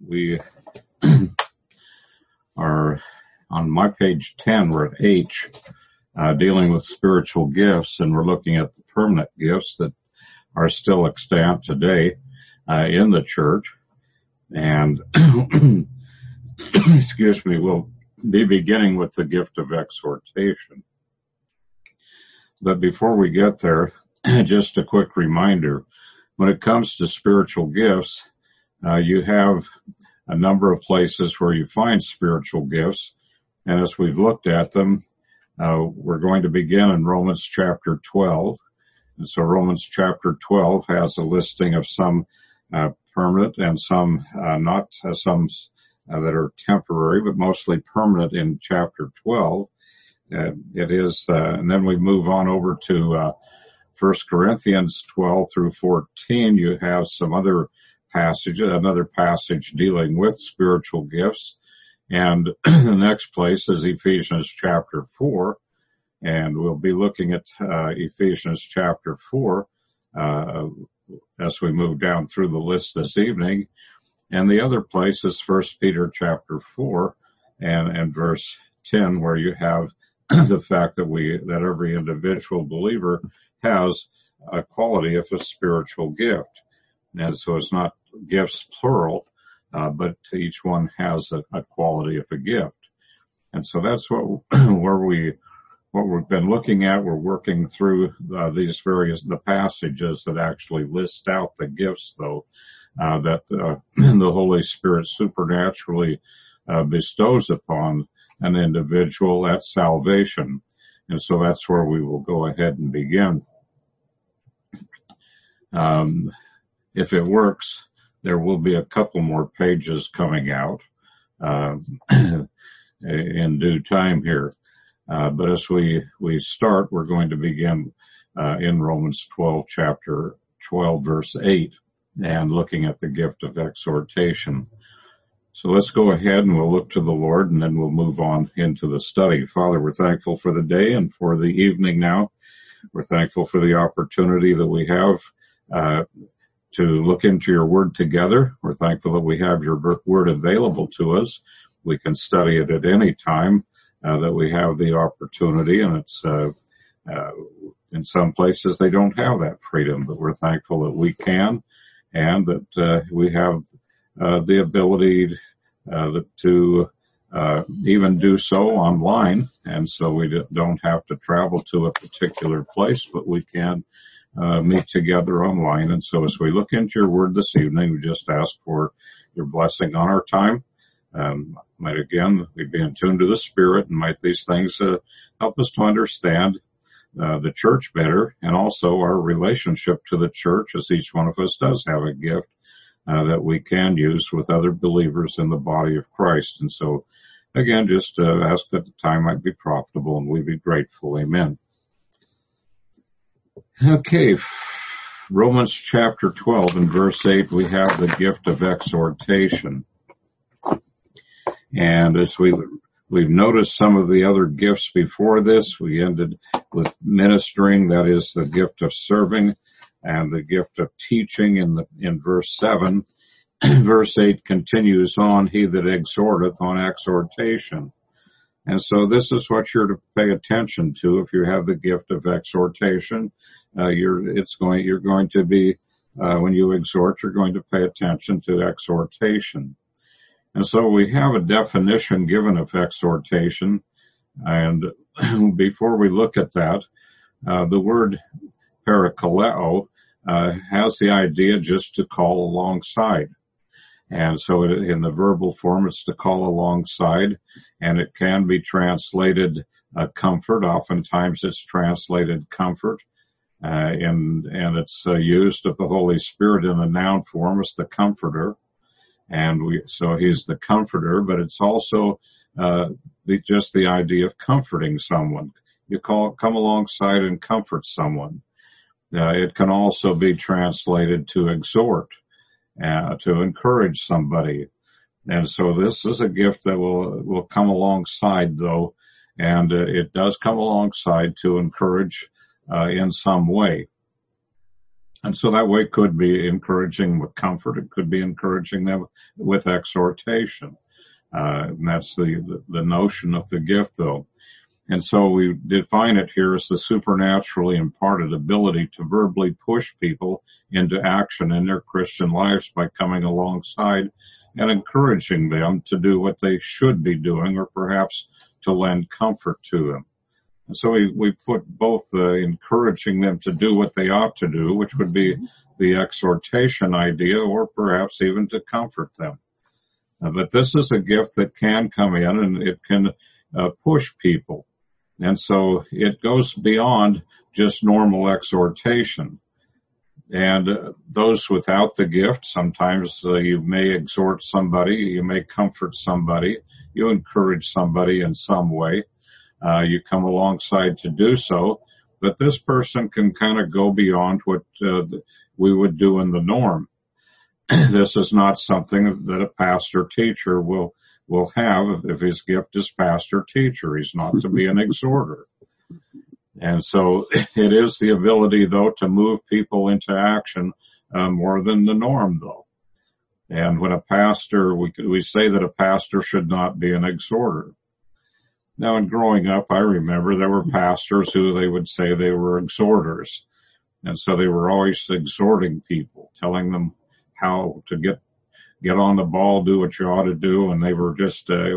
We are on my page 10, we're at H, dealing with spiritual gifts, and we're looking at the permanent gifts that are still extant today in the church. And excuse me, we'll be beginning with the gift of exhortation. But before we get there, just a quick reminder. When it comes to spiritual gifts, you have a number of places where you find spiritual gifts. And as we've looked at them, we're going to begin in Romans chapter 12. And so Romans chapter 12 has a listing of some permanent and some not, some that are temporary, but mostly permanent in chapter 12. It is, and then we move on over to 1 Corinthians 12 through 14. You have some other passages, another passage dealing with spiritual gifts. And the next place is Ephesians chapter 4. And we'll be looking at Ephesians chapter 4 as we move down through the list this evening. And the other place is 1 Peter chapter 4 and verse 10, where you have the fact that every individual believer has a quality of a spiritual gift. And so it's not gifts plural, but each one has a quality of a gift. And so that's what we've been looking at. We're working through the passages that actually list out the gifts, though, that the Holy Spirit supernaturally bestows upon an individual at salvation. And so that's where we will go ahead and begin. If it works, there will be a couple more pages coming out in due time here. But as we start, we're going to begin in Romans 12, chapter 12, verse 8, and looking at the gift of exhortation. So let's go ahead and we'll look to the Lord, and then we'll move on into the study. Father, we're thankful for the day and for the evening now. We're thankful for the opportunity that we have to look into your word together. We're thankful that we have your word available to us. We can study it at any time that we have the opportunity, and it's in some places they don't have that freedom, but we're thankful that we can, and that we have the ability to even do so online, and so we don't have to travel to a particular place, but we can meet together online. And so as we look into your word this evening, we just ask for your blessing on our time. Might again, we be in tune to the Spirit, and might these things help us to understand the church better, and also our relationship to the church, as each one of us does have a gift that we can use with other believers in the body of Christ. And so again, just ask that the time might be profitable, and we be grateful. Amen. Okay, Romans chapter 12 and verse 8, we have the gift of exhortation. And as we've noticed some of the other gifts before this, we ended with ministering, that is the gift of serving, and the gift of teaching in verse 7. Verse 8 continues on, he that exhorteth on exhortation. And so this is what you're to pay attention to if you have the gift of exhortation. You're going to be, when you exhort, you're going to pay attention to exhortation. And so we have a definition given of exhortation. And before we look at that, the word parakaleo has the idea just to call alongside. And so in the verbal form, it's to call alongside, and it can be translated comfort. Oftentimes it's translated comfort, and it's used of the Holy Spirit in the noun form as the comforter. And so he's the comforter, but it's also just the idea of comforting someone. You come alongside and comfort someone. It can also be translated to exhort, to encourage somebody. And so this is a gift that will come alongside, though, and it does come alongside to encourage in some way. And so that way it could be encouraging with comfort. It could be encouraging them with exhortation. And that's the notion of the gift, though. And so we define it here as the supernaturally imparted ability to verbally push people into action in their Christian lives by coming alongside and encouraging them to do what they should be doing, or perhaps to lend comfort to them. And so we put both encouraging them to do what they ought to do, which would be the exhortation idea, or perhaps even to comfort them. But this is a gift that can come in and it can push people. And so it goes beyond just normal exhortation. And those without the gift, sometimes you may exhort somebody, you may comfort somebody, you encourage somebody in some way. You come alongside to do so, but this person can kind of go beyond what we would do in the norm. This is not something that a pastor teacher will have if his gift is pastor teacher. He's not to be an exhorter. And so it is the ability, though, to move people into action more than the norm, though. And when a pastor, we say that a pastor should not be an exhorter. Now, in growing up, I remember there were pastors who they would say they were exhorters. And so they were always exhorting people, telling them how to get on the ball, do what you ought to do. And they were just, there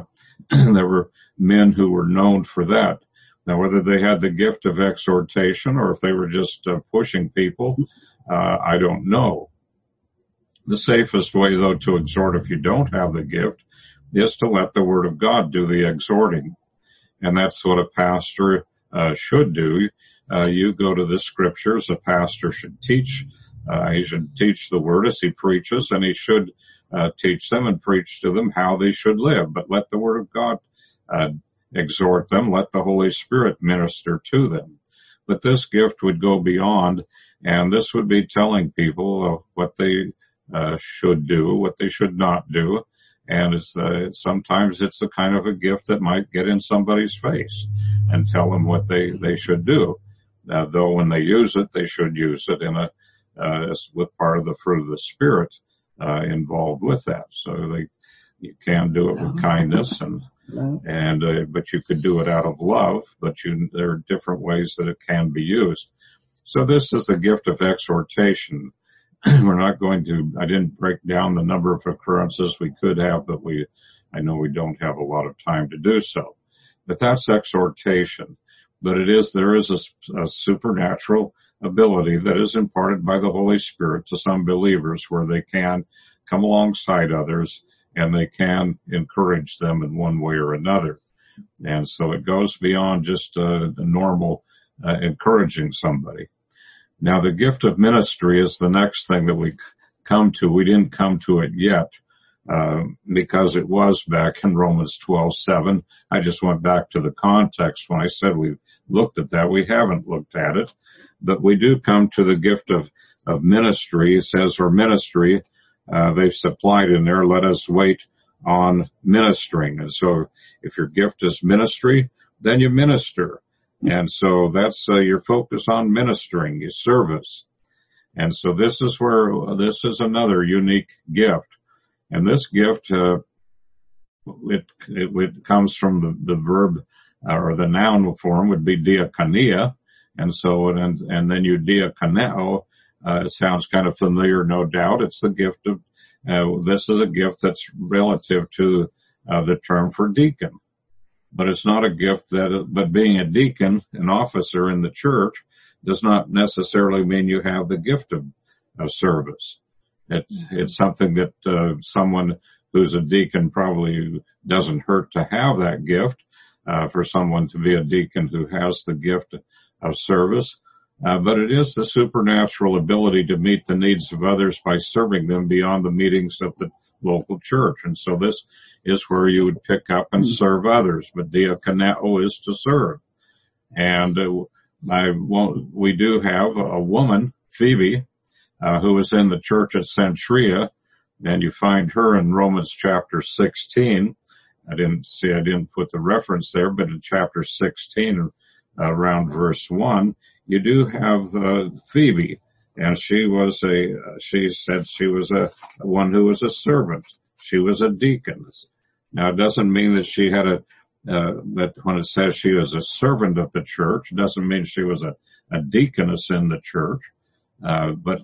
were men who were known for that. Now, whether they had the gift of exhortation or if they were just pushing people, I don't know. The safest way, though, to exhort if you don't have the gift is to let the Word of God do the exhorting. And that's what a pastor should do. You go to the Scriptures. A pastor should teach. He should teach the Word as he preaches, and he should teach them and preach to them how they should live. But let the Word of God exhort them. Let the Holy Spirit minister to them. But this gift would go beyond, and this would be telling people what they should do, what they should not do. And sometimes it's a kind of a gift that might get in somebody's face and tell them what they should do. Though when they use it, they should use it with part of the fruit of the Spirit involved with that. So you can do it with kindness but you could do it out of love, but there are different ways that it can be used. So this is the gift of exhortation. We're not going to, I didn't break down the number of occurrences we could have, but I know we don't have a lot of time to do so. But that's exhortation. But there is a supernatural ability that is imparted by the Holy Spirit to some believers where they can come alongside others and they can encourage them in one way or another. And so it goes beyond just the normal encouraging somebody. Now, the gift of ministry is the next thing that we come to. We didn't come to it yet because it was back in Romans 12:7. I just went back to the context when I said we looked at that. We haven't looked at it, but we do come to the gift of ministry. It says, or ministry, they've supplied in there, let us wait on ministering. And so if your gift is ministry, then you minister. And so that's your focus on ministering, your service. And so this is another unique gift. And this gift, it comes from the verb, or the noun form would be diakonia. And so, and then you diakoneo, it sounds kind of familiar, no doubt. It's the gift of, this is a gift that's relative to the term for deacon. But it's not a gift but being a deacon, an officer in the church, does not necessarily mean you have the gift of service. It's something that someone who's a deacon probably doesn't hurt to have that gift, for someone to be a deacon who has the gift of service. But it is the supernatural ability to meet the needs of others by serving them beyond the meetings of the local church. And so this is where you would pick up and serve others, but diakoneo is to serve. And we do have a woman, Phoebe, who was in the church at Cenchrea, and you find her in Romans chapter 16. I didn't put the reference there, but in chapter 16, around verse 1, you do have Phoebe, And she said she was one who was a servant. She was a deaconess. Now, it doesn't mean that she had that when it says she was a servant of the church, it doesn't mean she was a deaconess in the church. But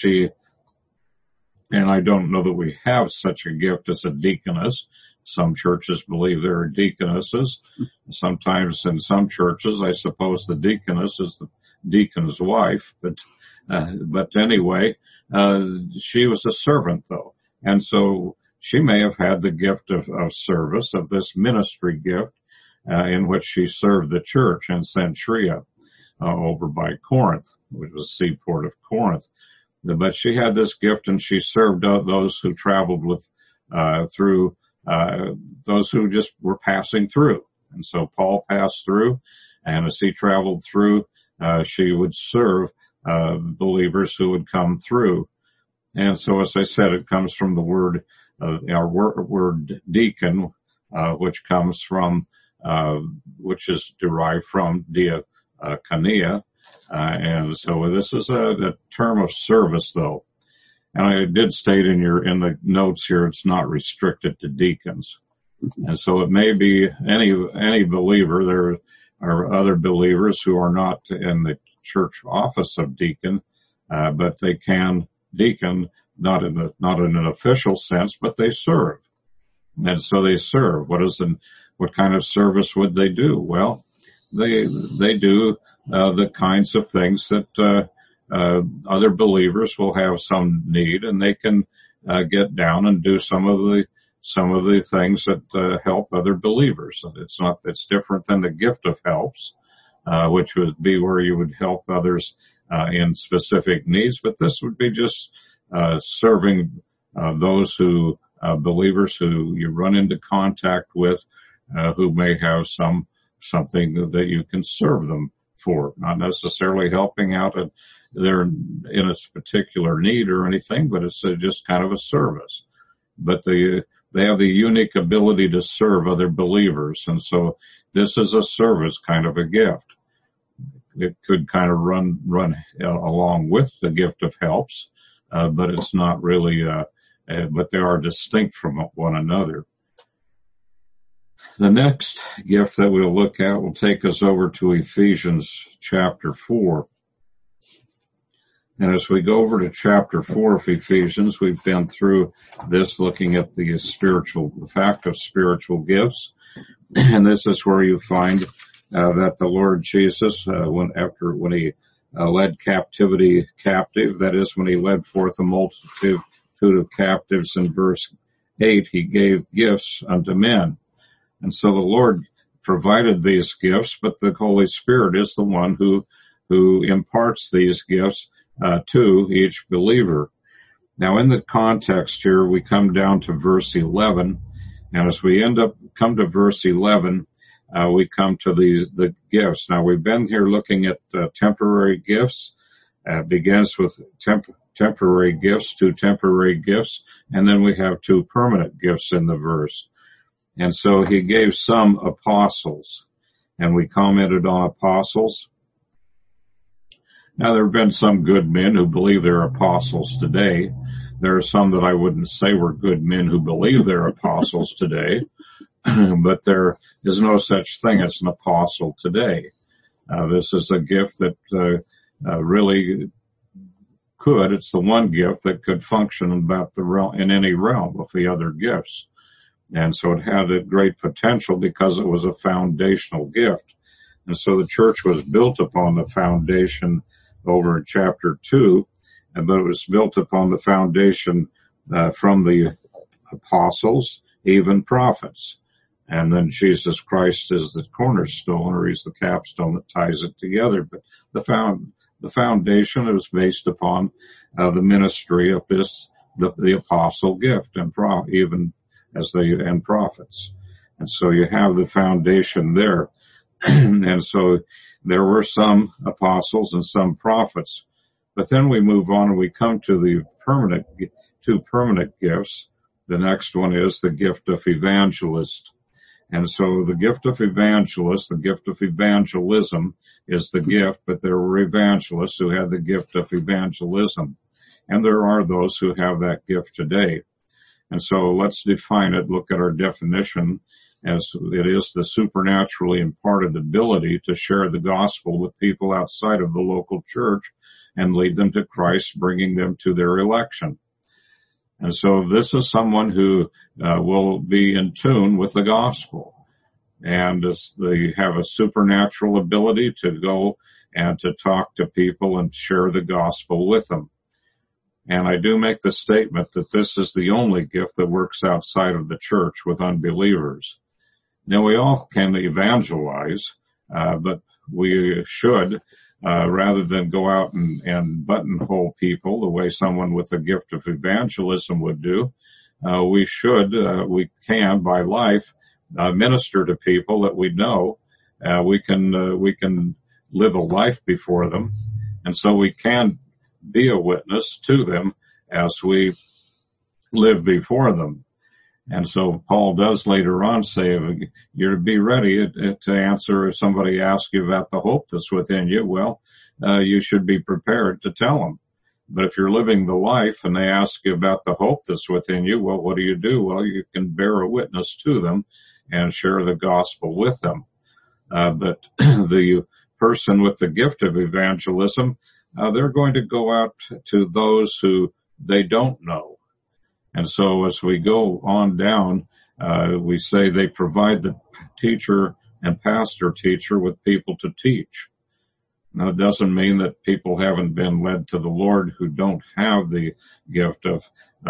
and I don't know that we have such a gift as a deaconess. Some churches believe there are deaconesses. Sometimes in some churches, I suppose the deaconess is the deacon's wife. But anyway, she was a servant though. And so she may have had the gift of service, of this ministry gift, in which she served the church in Cenchrea, over by Corinth, which was a seaport of Corinth. But she had this gift, and she served those who traveled through those who just were passing through. And so Paul passed through, and as he traveled through, she would serve believers who would come through. And so, as I said, it comes from the word, our word deacon, which comes from, which is derived from diakonia. And so this is a term of service, though. And I did state in the notes here, it's not restricted to deacons. And so it may be any believer. There are other believers who are not in the church office of deacon, but they can deacon, not in an official sense, but they serve. And so they serve. What kind of service would they do? Well, they do the kinds of things that other believers will have some need, and they can get down and do some of the things that help other believers. It's different than the gift of helps, which would be where you would help others in specific needs. But this would be just serving those believers who you run into contact with, who may have something that you can serve them for, not necessarily helping out they're in a particular need or anything, but it's just kind of a service. But they have the unique ability to serve other believers, and so this is a service, kind of a gift. It could kind of run along with the gift of helps, but it's not really. But they are distinct from one another. The next gift that we'll look at will take us over to Ephesians chapter 4. And as we go over to chapter 4 of Ephesians, we've been through this looking at the fact of spiritual gifts. And this is where you find that the Lord Jesus, when he led captivity captive, that is, when he led forth a multitude of captives in verse 8, he gave gifts unto men. And so the Lord provided these gifts, but the Holy Spirit is the one who imparts these gifts to each believer. Now, in the context here, we come down to verse 11, and as we come to verse 11, we come to the gifts. Now, we've been here looking at temporary gifts. It begins with temporary gifts, 2 temporary gifts, and then we have 2 permanent gifts in the verse. And so he gave some apostles, and we commented on apostles. Now, there have been some good men who believe they're apostles today. There are some that I wouldn't say were good men who believe they're apostles today, but there is no such thing as an apostle today. This is a gift that really could. It's the one gift that could function in any realm of the other gifts. And so it had a great potential because it was a foundational gift. And so the church was built upon the foundation over in chapter 2, but it was built upon the foundation from the apostles, even prophets. And then Jesus Christ is the cornerstone, or he's the capstone that ties it together. But the foundation is based upon the ministry of the apostle gift, and and prophets. And so you have the foundation there. And so there were some apostles and some prophets. But then we move on and we come to the 2 permanent gifts. The next one is the gift of evangelist. And so the gift of evangelist, the gift of evangelism is the gift, but there were evangelists who had the gift of evangelism. And there are those who have that gift today. And so let's define it, look at our definition, as it is the supernaturally imparted ability to share the gospel with people outside of the local church and lead them to Christ, bringing them to their election. And so this is someone who will be in tune with the gospel. And they have a supernatural ability to go and to talk to people and share the gospel with them. And I do make the statement that this is the only gift that works outside of the church with unbelievers. Now, we all can evangelize, but we should, rather than go out and buttonhole people the way someone with a gift of evangelism would do, we can, by life, minister to people that we know. We can live a life before them, and so we can be a witness to them as we live before them. And so Paul does later on say, you're to be ready to answer if somebody asks you about the hope that's within you. Well, you should be prepared to tell them. But if you're living the life and they ask you about the hope that's within you, well, what do? Well, you can bear a witness to them and share the gospel with them. But the person with the gift of evangelism, they're going to go out to those who they don't know. And so as we go on down, we say they provide the teacher and pastor teacher with people to teach. Now, it doesn't mean that people haven't been led to the Lord who don't have the gift of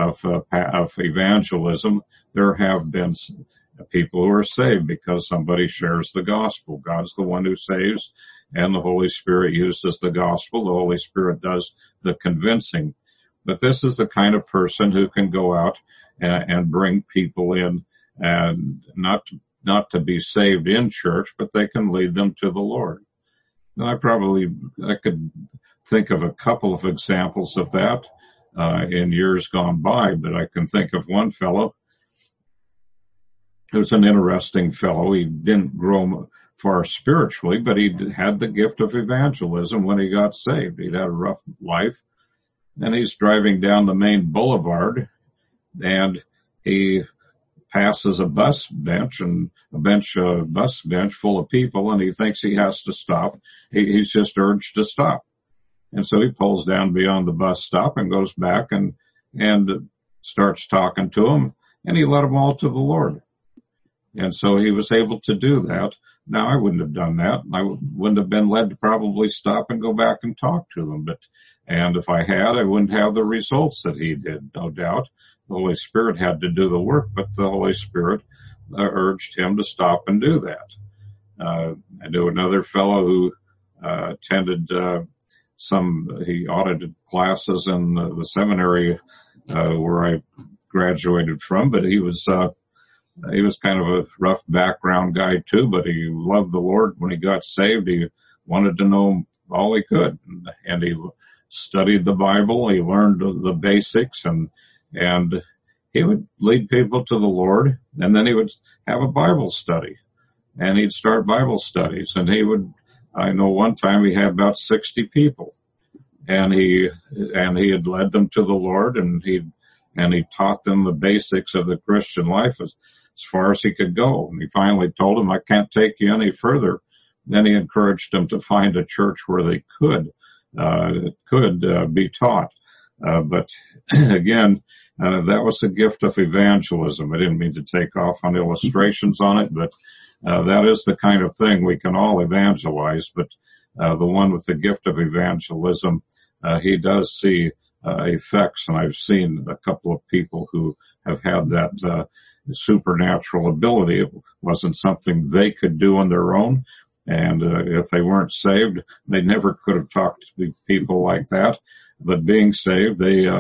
evangelism. There have been people who are saved because somebody shares the gospel. God's the one who saves, and the Holy Spirit uses the gospel. The Holy Spirit does the convincing. But this is the kind of person who can go out and bring people in, and not to be saved in church, but they can lead them to the Lord. And I could think of a couple of examples of that in years gone by, but I can think of one fellow who's an interesting fellow. He didn't grow far spiritually, but he had the gift of evangelism when he got saved. He'd had a rough life. And he's driving down the main boulevard, and he passes a bus bench full of people, and he thinks he has to stop. He's just urged to stop. And so he pulls down beyond the bus stop and goes back and starts talking to them, and he led them all to the Lord. And so he was able to do that. Now, I wouldn't have done that. I wouldn't have been led to probably stop and go back and talk to them. And if I had, I wouldn't have the results that he did, no doubt. The Holy Spirit had to do the work, but the Holy Spirit urged him to stop and do that. I knew another fellow who attended he audited classes in the seminary where I graduated from, but he was kind of a rough background guy too, but he loved the Lord. When he got saved, he wanted to know all he could, and he studied the Bible. He learned the basics, and he would lead people to the Lord, and then he would have a Bible study, and he'd start Bible studies, and I know one time he had about 60 people, and he had led them to the Lord, and he taught them the basics of the Christian life as far as he could go. And he finally told them, I can't take you any further. Then he encouraged them to find a church where they could be taught. But again, that was the gift of evangelism. I didn't mean to take off on illustrations on it, but that is the kind of thing we can all evangelize. But the one with the gift of evangelism, he does see effects, and I've seen a couple of people who have had that supernatural ability. It wasn't something they could do on their own, and if they weren't saved, they never could have talked to people like that. But being saved,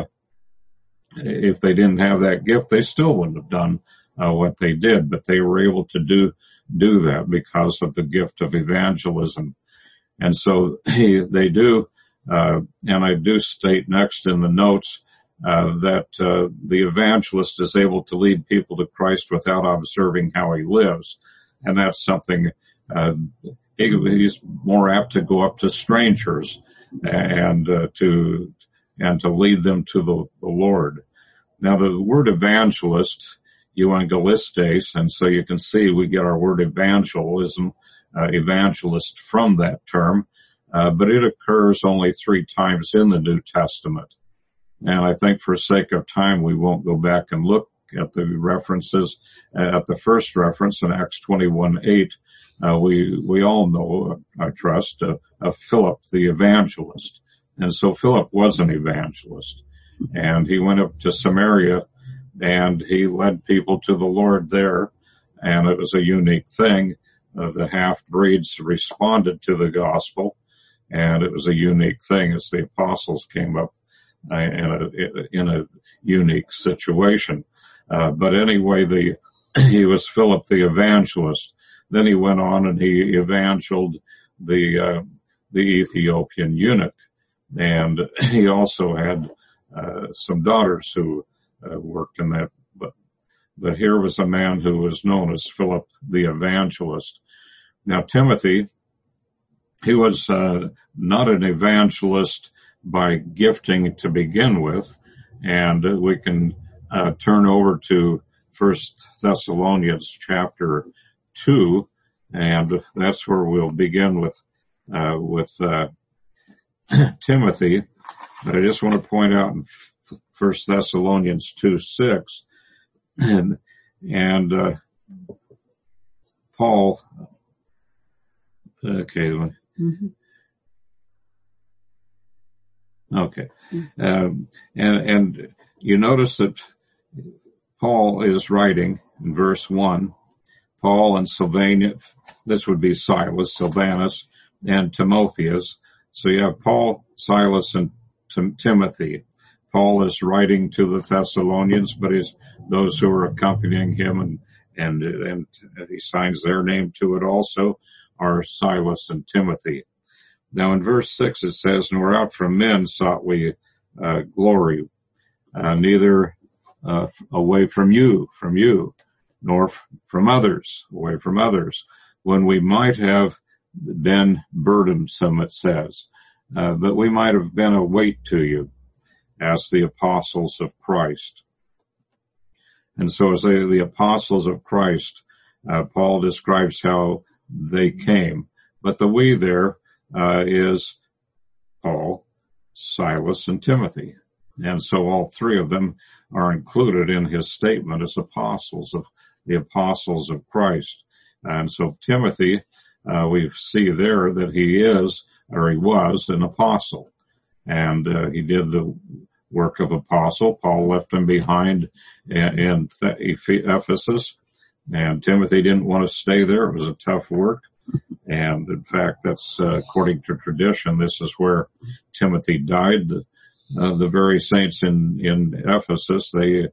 if they didn't have that gift, they still wouldn't have done what they did. But they were able to do that because of the gift of evangelism. And so they do, and I do state next in the notes that the evangelist is able to lead people to Christ without observing how he lives. And that's something he's more apt to go up to strangers and to lead them to the Lord. Now, the word evangelist, euangelistes, and so you can see we get our word evangelism, evangelist from that term, but it occurs only 3 times in the New Testament. And I think for sake of time, we won't go back and look at the references. At the first reference in Acts 21:8, we all know, I trust, of Philip the evangelist. And so Philip was an evangelist. And he went up to Samaria and he led people to the Lord there. And it was a unique thing. The half-breeds responded to the gospel. And it was a unique thing as the apostles came up in a unique situation. But anyway, he was Philip the evangelist. Then he went on and he evangelized the Ethiopian eunuch. And he also had some daughters who worked in that. But here was a man who was known as Philip the evangelist. Now, Timothy, he was not an evangelist by gifting to begin with, and we can turn over to 1 Thessalonians chapter 2, and that's where we'll begin with Timothy. But I just want to point out in 1 Thessalonians 2:6, and Paul. Okay. Mm-hmm. Okay. And you notice that Paul is writing in verse 1, Paul and Silvanus, this would be Silas, Silvanus, and Timotheus. So you have Paul, Silas, and Timothy. Paul is writing to the Thessalonians, but those who are accompanying him and he signs their name to it also are Silas and Timothy. Now in verse 6 it says, "Nor out from men sought we glory, neither away from you, nor from others, away from others, when we might have been burdensome," it says, but we might have been a weight to you as the apostles of Christ. And so as the apostles of Christ, Paul describes how they came. But the we there is Paul, Silas, and Timothy. And so all 3 of them are included in his statement as the apostles of Christ. And so Timothy, we see there that he was an apostle. And he did the work of apostle. Paul left him behind in Ephesus. And Timothy didn't want to stay there. It was a tough work. And in fact, that's according to tradition, this is where Timothy died. The very saints in Ephesus, they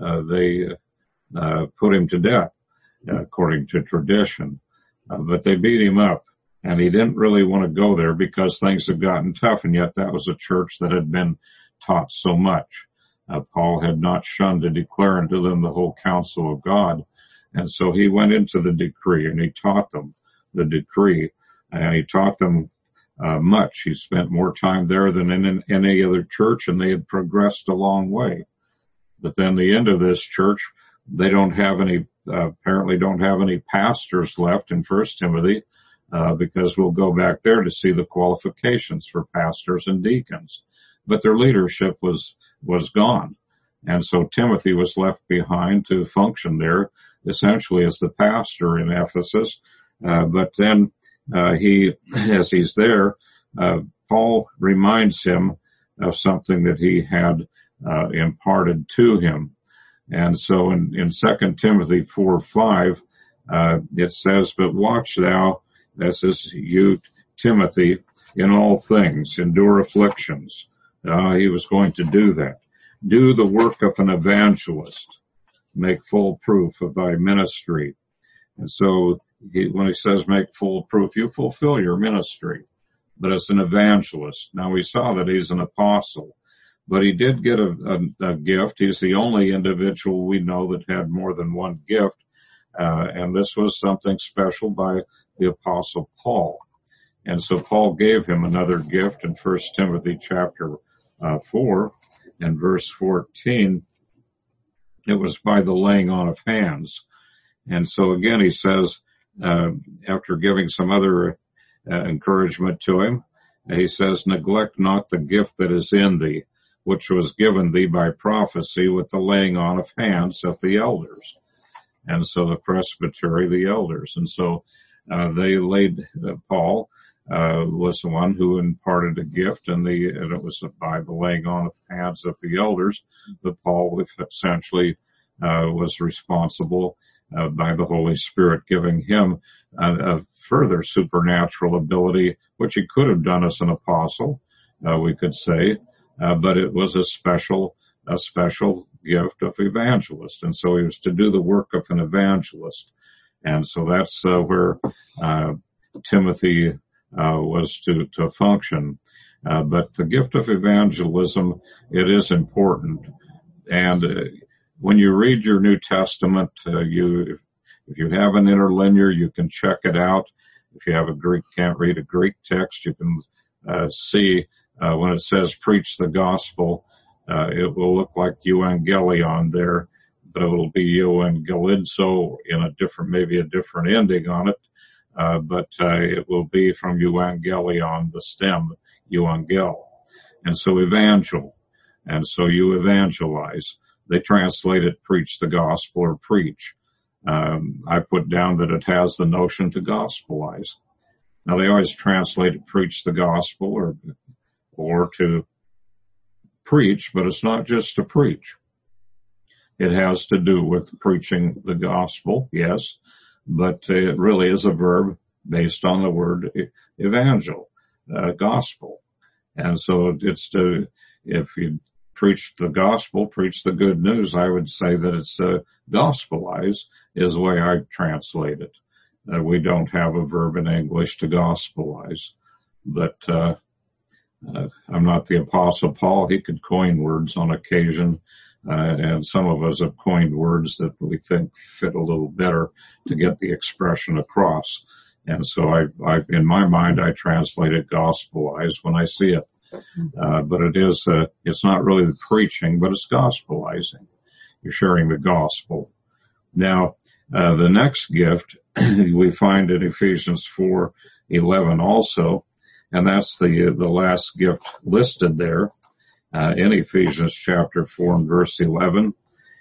put him to death, according to tradition. But they beat him up, and he didn't really want to go there because things had gotten tough, and yet that was a church that had been taught so much. Paul had not shunned to declare unto them the whole counsel of God. And so he went into the decree and he taught them the decree, and he taught them much. He spent more time there than in any other church, and they had progressed a long way. But then the end of this church, they apparently don't have any pastors left in 1 Timothy, because we'll go back there to see the qualifications for pastors and deacons. But their leadership was gone. And so Timothy was left behind to function there essentially as the pastor in Ephesus. But then as he's there, Paul reminds him of something that he had imparted to him. And so in 2 Timothy 4:5, it says, "But watch thou," this is you, Timothy, "in all things, endure afflictions." He was going to do that. "Do the work of an evangelist. Make full proof of thy ministry." And so when he says make full proof, you fulfill your ministry. But as an evangelist. Now we saw that he's an apostle. but he did get a gift. He's the only individual we know that had more than one gift, and this was something special by the Apostle Paul. And so Paul gave him another gift in 1 Timothy chapter 4 and verse 14. It was by the laying on of hands. And so again, he says, after giving some other encouragement to him, he says, neglect not the gift that is in thee, which was given thee by prophecy with the laying on of hands of the elders. And so the presbytery, the elders. And so they laid, Paul was the one who imparted a gift, and it was by the laying on of hands of the elders that Paul essentially was responsible by the Holy Spirit, giving him a further supernatural ability, which he could have done as an apostle, we could say, but it was a special gift of evangelist. And so he was to do the work of an evangelist. And so that's where Timothy was to function. But the gift of evangelism, it is important. And when you read your New Testament, if you have an interlinear, you can check it out. If you have can't read a Greek text, you can see when it says preach the gospel, it will look like euangelion there, but it will be euangelizo in maybe a different ending on it. But it will be from euangelion, the stem, euangel. And so evangel. And so you evangelize. They translate it preach the gospel or preach. I put down that it has the notion to gospelize. Now they always translate it preach the gospel or to preach, but it's not just to preach. It has to do with preaching the gospel, yes, but it really is a verb based on the word evangel, gospel. And so if you preach the gospel, preach the good news, I would say that it's gospelize is the way I translate it. We don't have a verb in English to gospelize, but I'm not the Apostle Paul. He could coin words on occasion, and some of us have coined words that we think fit a little better to get the expression across. And so I in my mind, I translate it gospelize when I see it. But it's not really the preaching, but it's gospelizing. You're sharing the gospel. Now, the next gift we find in Ephesians 4:11 also, and that's the last gift listed there, in Ephesians chapter 4 and verse 11.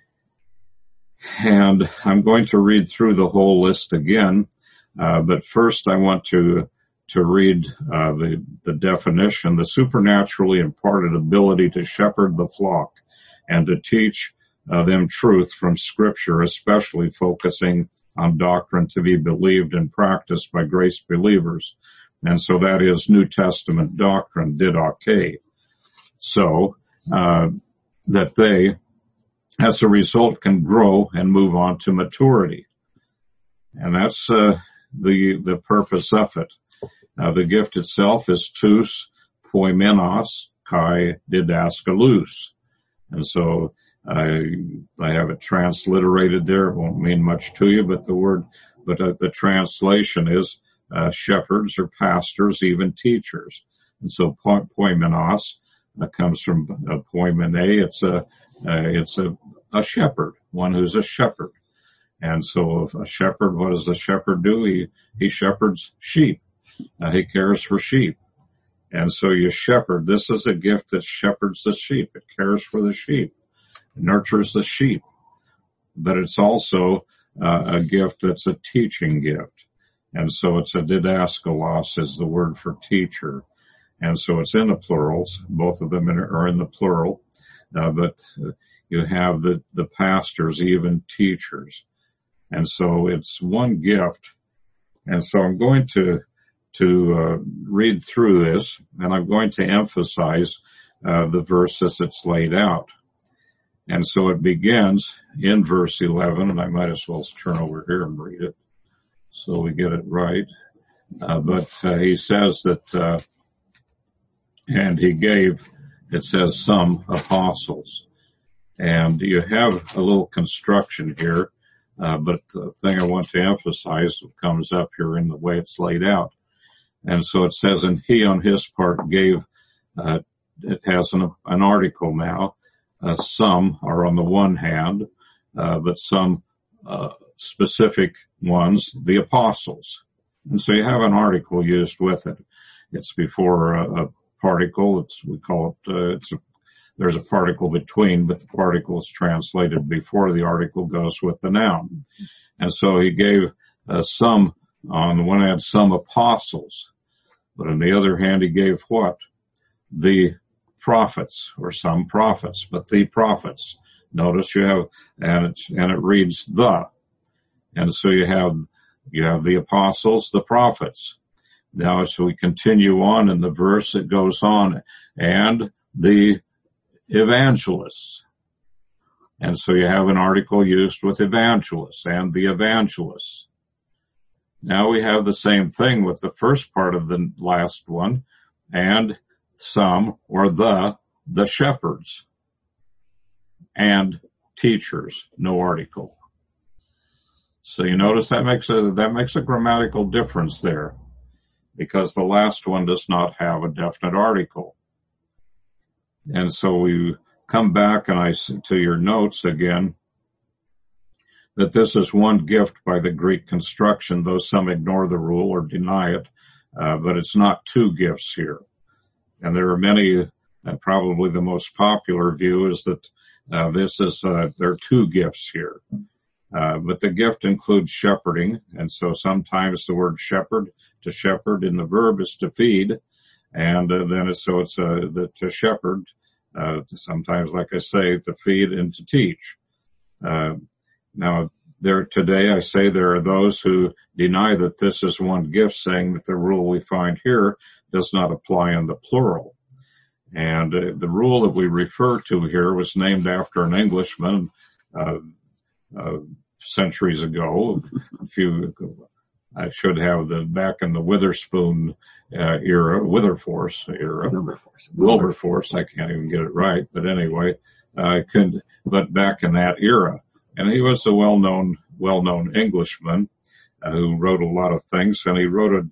And I'm going to read through the whole list again, but first I want to read the definition: the supernaturally imparted ability to shepherd the flock and to teach them truth from Scripture, especially focusing on doctrine to be believed and practiced by grace believers. And so that is New Testament doctrine, didache. So that they, as a result, can grow and move on to maturity. And that's the purpose of it. The gift itself is tous poimenos kai didaskalus. And so I have it transliterated there. It won't mean much to you, but the translation is shepherds or pastors, even teachers. And so poimenos comes from poimene. It's a shepherd, one who's a shepherd. And so a shepherd, what does a shepherd do? He shepherds sheep. He cares for sheep. And so you shepherd. This is a gift that shepherds the sheep. It cares for the sheep. It nurtures the sheep. But it's also a gift that's a teaching gift. And so it's a didaskalos is the word for teacher. And so it's in the plurals. Both of them are in the plural. But you have the pastors, even teachers. And so it's one gift. And so I'm going to read through this, and I'm going to emphasize the verse as it's laid out. And so it begins in verse 11, and I might as well turn over here and read it so we get it right. But he says that, and he gave it says some apostles. And you have a little construction here, but the thing I want to emphasize comes up here in the way it's laid out. And so it says, and he on his part gave, it has an article now, some are on the one hand, but some specific ones, the apostles. And so you have an article used with it. It's before a particle. We call it, there's a particle between, but the particle is translated before the article goes with the noun. And so he gave some, on the one hand, some apostles, but on the other hand, he gave what? The prophets, or some prophets, but the prophets. Notice you have, and it reads the. And so you have the apostles, the prophets. Now, as we continue on in the verse, it goes on, and the evangelists. And so you have an article used with evangelists, and the evangelists. Now we have the same thing with the first part of the last one, and some, or the shepherds, and teachers, no article. So you notice that makes a grammatical difference there, because the last one does not have a definite article. And so we come back and to your notes again, that this is one gift by the Greek construction, though some ignore the rule or deny it, but it's not two gifts here. And there are many, probably the most popular view is that there are two gifts here. But the gift includes shepherding, and so sometimes the word shepherd, to shepherd in the verb is to feed, and then it's to shepherd, sometimes, like I say, to feed and to teach. Now, today I say there are those who deny that this is one gift, saying that the rule we find here does not apply in the plural. And the rule that we refer to here was named after an Englishman, centuries ago. I should have back in the Witherspoon era, Wilberforce. I can't even get it right, but anyway, but back in that era. And he was a well-known Englishman, who wrote a lot of things, and he wrote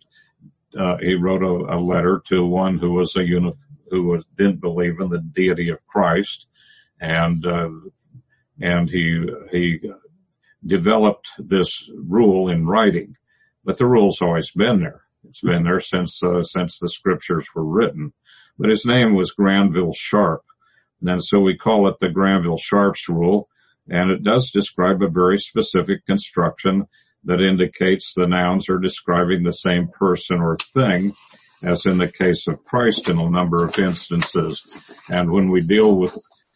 a letter to one who didn't believe in the deity of Christ, and he developed this rule in writing, but the rule's always been there. It's been there since the scriptures were written. But his name was Granville Sharp, and so we call it the Granville-Sharp's rule, and it does describe a very specific construction that indicates the nouns are describing the same person or thing, as in the case of Christ in a number of instances. And when you deal with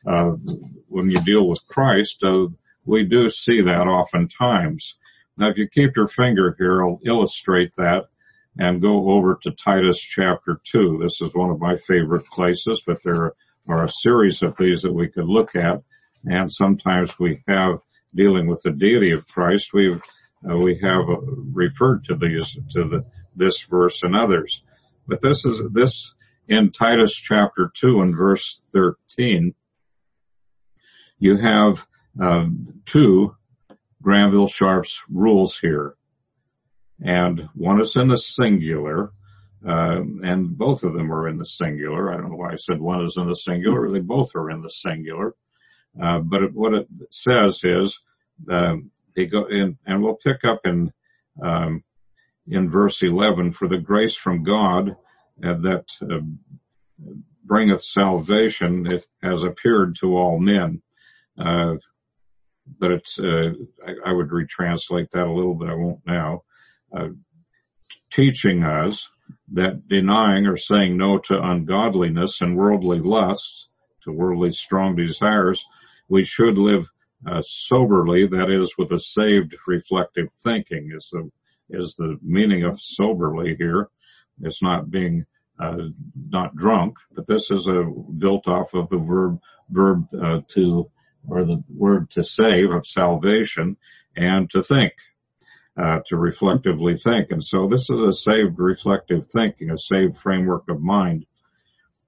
Christ, we do see that oftentimes. Now, if you keep your finger here, I'll illustrate that and go over to Titus chapter 2. This is one of my favorite places, but there are a series of these that we could look at. And sometimes we have, dealing with the deity of Christ, we have referred to this verse and others. But this in Titus chapter 2 and verse 13, you have two Granville-Sharp's rules here. And one is in the singular, and both of them are in the singular. I don't know why I said one is in the singular. They both are in the singular. But what it says is, they go in, and we'll pick up in verse 11, for the grace from God that bringeth salvation, it has appeared to all men. But it's, I would retranslate that a little bit. I won't now. Teaching us that denying or saying no to ungodliness and worldly lusts, to worldly strong desires, we should live soberly, that is, with a saved reflective thinking is the meaning of soberly here. It's not being not drunk, but this is built off of the verb to, or the word to save, of salvation, and to think, to reflectively think. And so this is a saved reflective thinking, a saved framework of mind.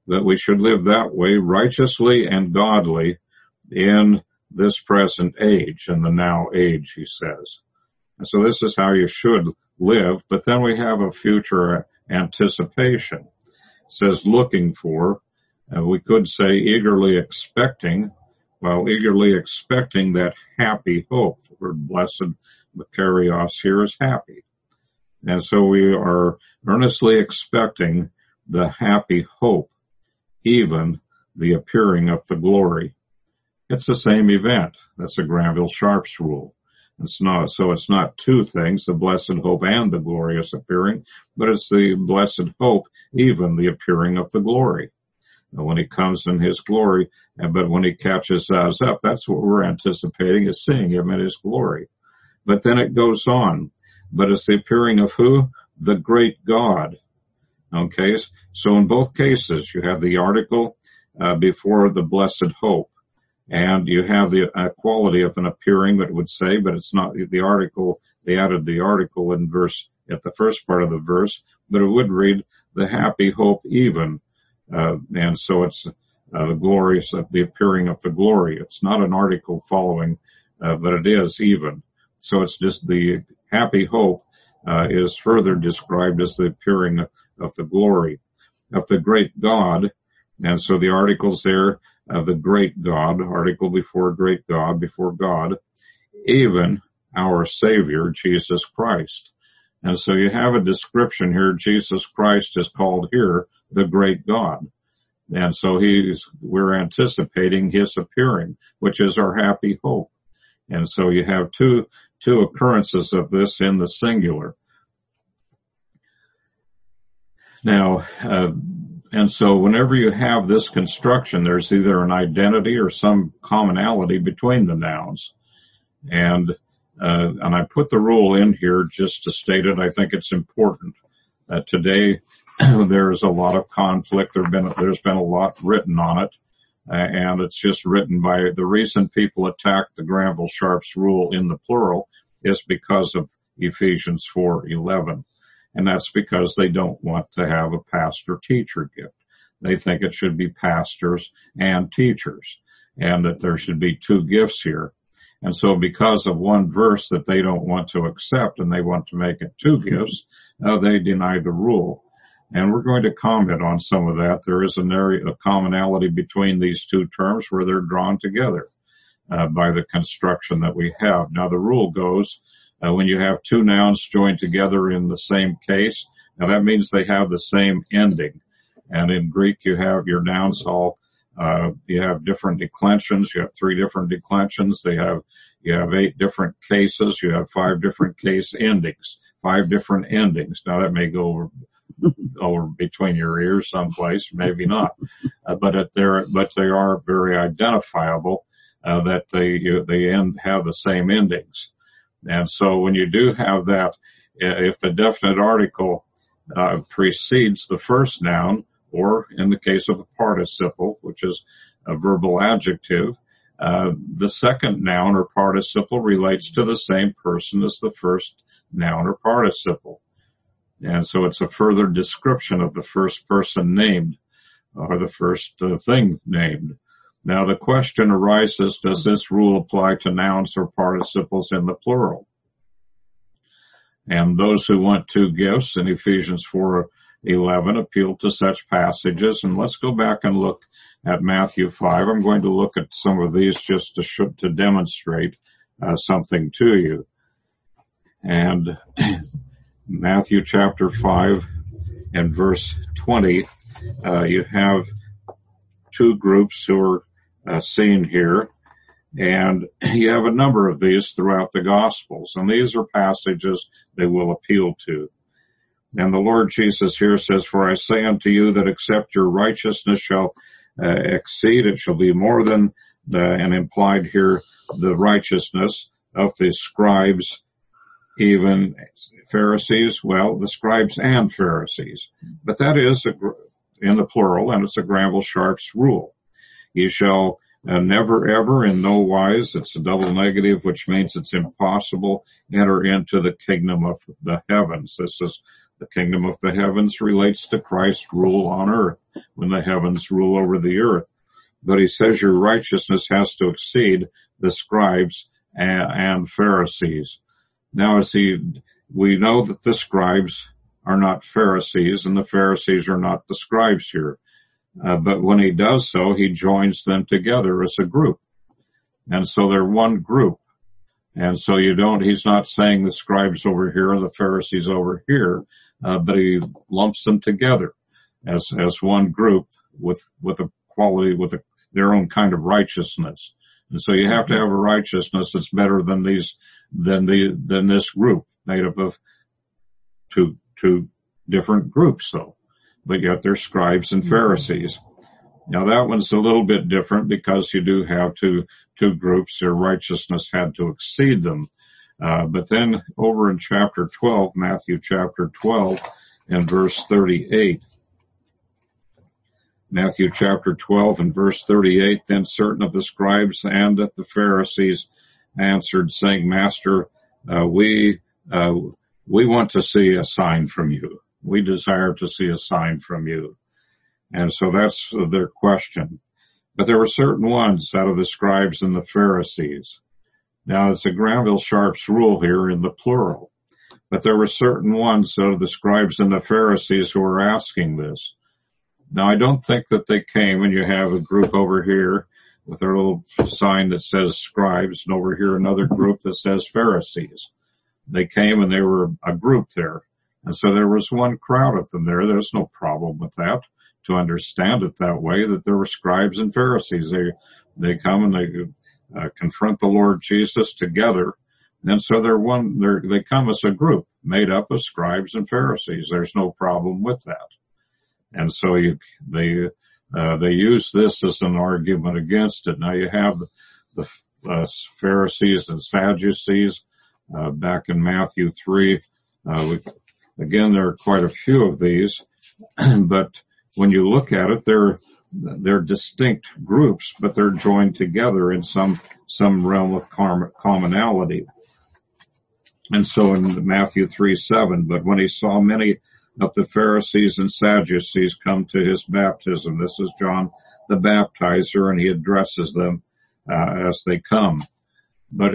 that we should live that way, righteously and godly, in this present age, in the now age, he says. And so this is how you should live, but then we have a future anticipation. It says looking for, we could say eagerly expecting, while eagerly expecting that happy hope. The word blessed, makarios, here is happy. And so we are earnestly expecting the happy hope, even the appearing of the glory. It's the same event. That's a Granville-Sharp's rule. It's not two things, the blessed hope and the glorious appearing, but it's the blessed hope, even the appearing of the glory. When he comes in his glory, but when he catches us up, that's what we're anticipating, is seeing him in his glory. But then it goes on. But it's the appearing of who? The great God. Okay, so in both cases, you have the article before the blessed hope. And you have the quality of an appearing, it would say, but it's not the article. They added the article in verse, at the first part of the verse, but it would read the happy hope even. And so it's the glorious, the appearing of the glory. It's not an article following, but it is even. So it's just the happy hope is further described as the appearing of the glory of the great God. And so the articles there, the great God, article before great God, before God, even our Savior, Jesus Christ. And so you have a description here. Jesus Christ is called here the great God. And so we're anticipating his appearing, which is our happy hope. And so you have two occurrences of this in the singular. Now, and so whenever you have this construction, there's either an identity or some commonality between the nouns. And I put the rule in here just to state it. I think it's important. Today, there's a lot of conflict. There's been a lot written on it. And it's just written by the reason people attack the Granville-Sharp's rule in the plural is because of Ephesians 4:11. And that's because they don't want to have a pastor-teacher gift. They think it should be pastors and teachers, and that there should be two gifts here. And so because of one verse that they don't want to accept and they want to make it two gifts, they deny the rule. And we're going to comment on some of that. There is an area of commonality between these two terms where they're drawn together by the construction that we have. Now the rule goes, when you have two nouns joined together in the same case, now that means they have the same ending. And in Greek, you have your nouns you have different declensions. You have 3 different declensions. You have 8 different cases. You have 5 different case endings, 5 different endings. Now that may go over between your ears someplace, maybe not. But they are very identifiable, that they have the same endings. And so when you do have that, if the definite article precedes the first noun, or in the case of a participle, which is a verbal adjective, the second noun or participle relates to the same person as the first noun or participle. And so it's a further description of the first person named, or the first thing named. Now the question arises, does this rule apply to nouns or participles in the plural? And those who want two gifts in Ephesians 4:11 appeal to such passages. And let's go back and look at Matthew 5. I'm going to look at some of these just to demonstrate something to you. And Matthew chapter 5 and verse 20, you have two groups who are seen here. And you have a number of these throughout the Gospels. And these are passages they will appeal to. And the Lord Jesus here says, "For I say unto you that except your righteousness shall exceed, it shall be more than and implied here, the righteousness of the scribes, even Pharisees." Well, the scribes and Pharisees. But that is in the plural, and it's a Granville-Sharp's rule. You shall never ever, in no wise, it's a double negative, which means it's impossible, enter into the kingdom of the heavens. This is The kingdom of the heavens relates to Christ's rule on earth, when the heavens rule over the earth. But he says your righteousness has to exceed the scribes and Pharisees. Now, we know that the scribes are not Pharisees, and the Pharisees are not the scribes here. But when he does so, he joins them together as a group. And so they're one group. And so he's not saying the scribes over here and the Pharisees over here, but he lumps them together as one group with a quality, their own kind of righteousness. And so you have to have a righteousness that's better than this group, made up of two different groups though, but yet they're scribes and Pharisees. Now that one's a little bit different because you do have two groups. Their righteousness had to exceed them. But then over in chapter 12, Matthew chapter 12 and verse 38. Matthew chapter 12 and verse 38, then certain of the scribes and of the Pharisees answered, saying, Master, we want to see a sign from you. We desire to see a sign from you. And so that's their question. But there were certain ones out of the scribes and the Pharisees. Now it's a Granville Sharp's rule here in the plural. But there were certain ones out of the scribes and the Pharisees who were asking this. Now I don't think that they came and you have a group over here with their little sign that says scribes and over here another group that says Pharisees. They came and they were a group there. And so there was one crowd of them there. There's no problem with that, to understand it that way, that there were scribes and Pharisees. They come and they confront the Lord Jesus together. And so they come as a group made up of scribes and Pharisees. There's no problem with that. And so they use this as an argument against it. Now you have the Pharisees and Sadducees, back in Matthew 3. Again, there are quite a few of these, but when you look at it, they're distinct groups, but they're joined together in some realm of commonality. And so in Matthew 3:7, but when he saw many of the Pharisees and Sadducees come to his baptism, this is John the Baptizer, and he addresses them as they come. But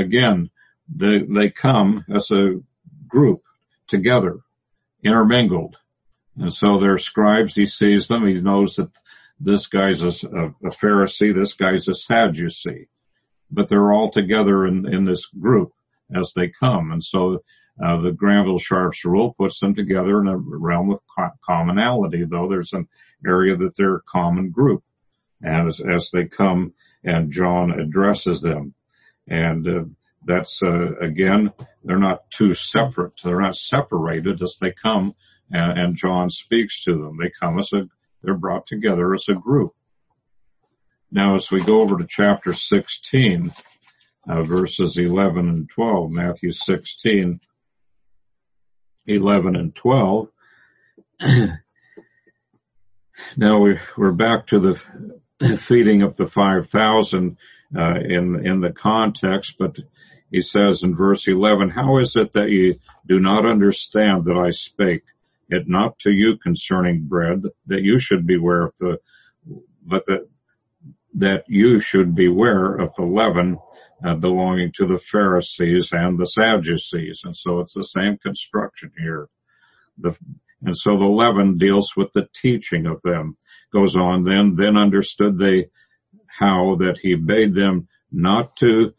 they come as a group together, intermingled. And so they're scribes. He sees them. He knows that this guy's a Pharisee, this guy's a Sadducee. But they're all together in this group as they come. And so the Granville Sharp's rule puts them together in a realm of commonality, though there's an area that they're a common group as they come and John addresses them. And that's, again, they're not too separate. They're not separated as they come and John speaks to them. They come they're brought together as a group. Now, as we go over to chapter 16, verses 11 and 12, Matthew 16, 11 and 12. Now we're back to the feeding of the 5,000 in the context, but he says in verse 11, how is it that ye do not understand that I spake it not to you concerning bread, that you should beware of that you should beware of the leaven belonging to the Pharisees and the Sadducees. And so it's the same construction here. And so the leaven deals with the teaching of them. Goes on, then understood they how that he bade them not to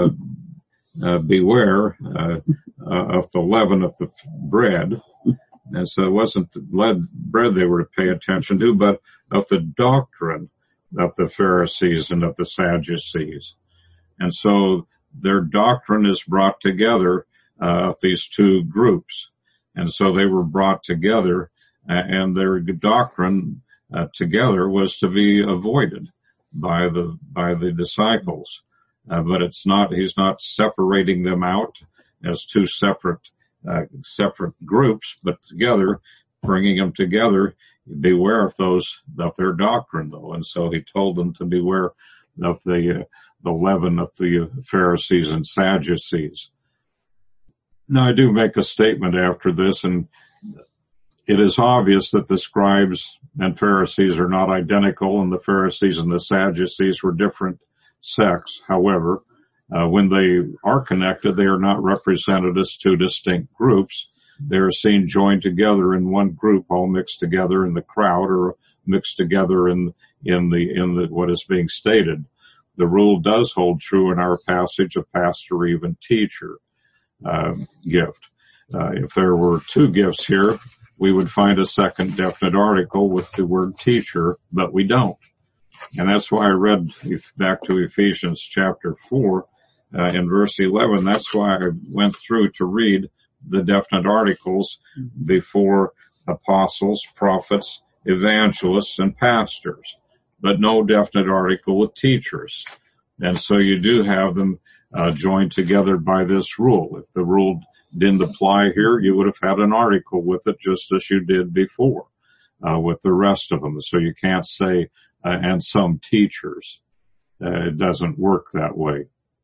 beware of the leaven of the bread. And so it wasn't the bread they were to pay attention to, but of the doctrine of the Pharisees and of the Sadducees. And so their doctrine is brought together, these two groups. And so they were brought together, and their doctrine together was to be avoided by the disciples. But he's not separating them out as two separate groups, but together, bringing them together. Beware of their doctrine, though. And so he told them to beware of the leaven of the Pharisees and Sadducees. Now, I do make a statement after this, and It is obvious that the scribes and Pharisees are not identical, and the Pharisees and the Sadducees were different sects. However, when they are connected, they are not represented as two distinct groups. They are seen joined together in one group, all mixed together in the crowd, or mixed together in the what is being stated. The rule does hold true in our passage of pastor or even teacher gift. If there were two gifts here, we would find a second definite article with the word teacher, but we don't. And that's why I read back to Ephesians chapter 4 in verse 11. That's why I went through to read the definite articles before apostles, prophets, evangelists, and pastors, but no definite article with teachers. And so you do have them joined together by this rule. If the rule didn't apply here, you would have had an article with it just as you did before with the rest of them. So you can't say, and some teachers. It doesn't work that way.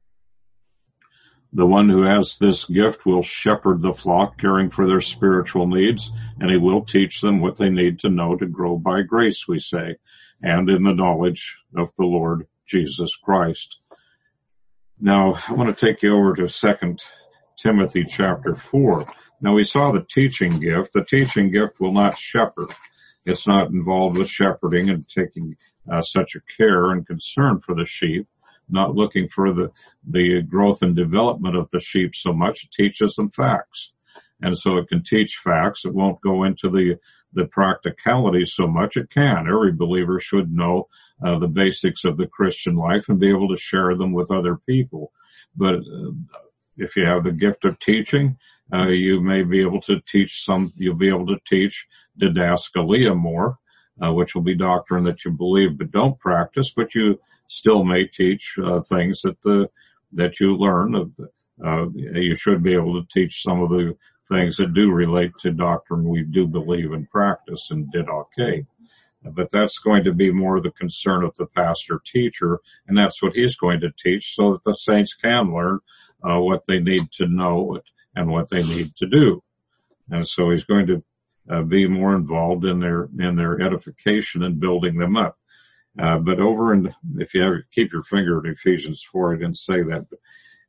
The one who has this gift will shepherd the flock, caring for their spiritual needs, and he will teach them what they need to know to grow by grace, we say, and in the knowledge of the Lord Jesus Christ. Now, I want to take you over to 2 Timothy chapter 4. Now, we saw the teaching gift. The teaching gift will not shepherd. It's not involved with shepherding and taking such a care and concern for the sheep, not looking for the growth and development of the sheep so much. It teaches them facts. And so it can teach facts. It won't go into the practicality so much. It can. Every believer should know the basics of the Christian life and be able to share them with other people. But if you have the gift of teaching, you may be able to teach you'll be able to teach didaskalia more, which will be doctrine that you believe but don't practice, but you still may teach things that you learn. You should be able to teach some of the things that do relate to doctrine we do believe and practice and did okay. But that's going to be more the concern of the pastor teacher, and that's what he's going to teach so that the saints can learn what they need to know and what they need to do. And so he's going to be more involved in their edification and building them up. But if you keep your finger at Ephesians 4, I didn't say that, but